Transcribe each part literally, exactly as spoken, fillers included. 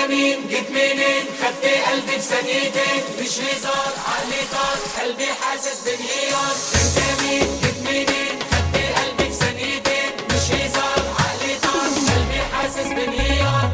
مين؟ جيت منين؟ خدت قلبي في ثانيتين، مش هزار عقلي طار، قلبي حاسس بانهيار. انت مين؟ جيت منين؟ خدت قلبي في ثانيتين، مش هزار عقلي طار، قلبي حاسس بانهيار.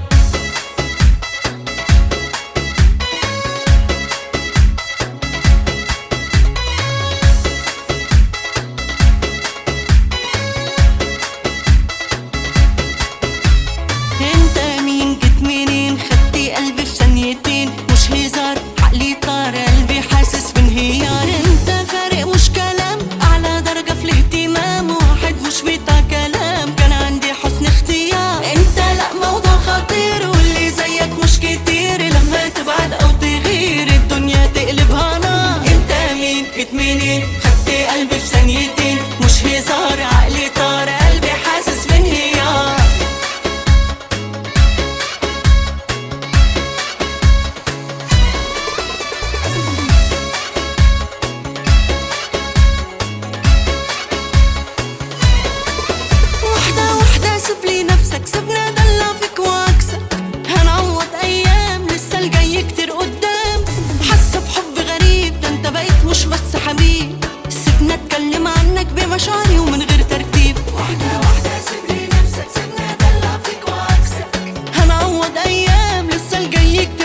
انت مين؟ جيت منين؟ خدت قلبي في ثانيتين، مش هزار عقلي طار، قلبي حاسس بانهيار. انت فارق مش كلام، اعلى درجة في الاهتمام، واحد مش بتاع كلام، كان عندي حسن اختيار. انت لا موضوع خطير، واللي زيك مش كتير، لما تبعد او تغير الدنيا تقلبها نار. انت مين؟ جيت منين؟ خدت قلبي في ثانيتين، مش هزار عقلي طار، قلبي حاسس بانهيار. سيب لي نفسك، سيبنا دلع فيك واكسب، هنعوض ايام لسه الجاي كتير قدام. حاسه بحب غريب، ده انت بقيت مش بس حبيب، سيبنا اتكلم عنك بمشاعري ومن غير ترتيب. واحده واحده سيب لي نفسك، سيبنا دلع فيك واكسب، هنعوض ايام لسه الجاي كتير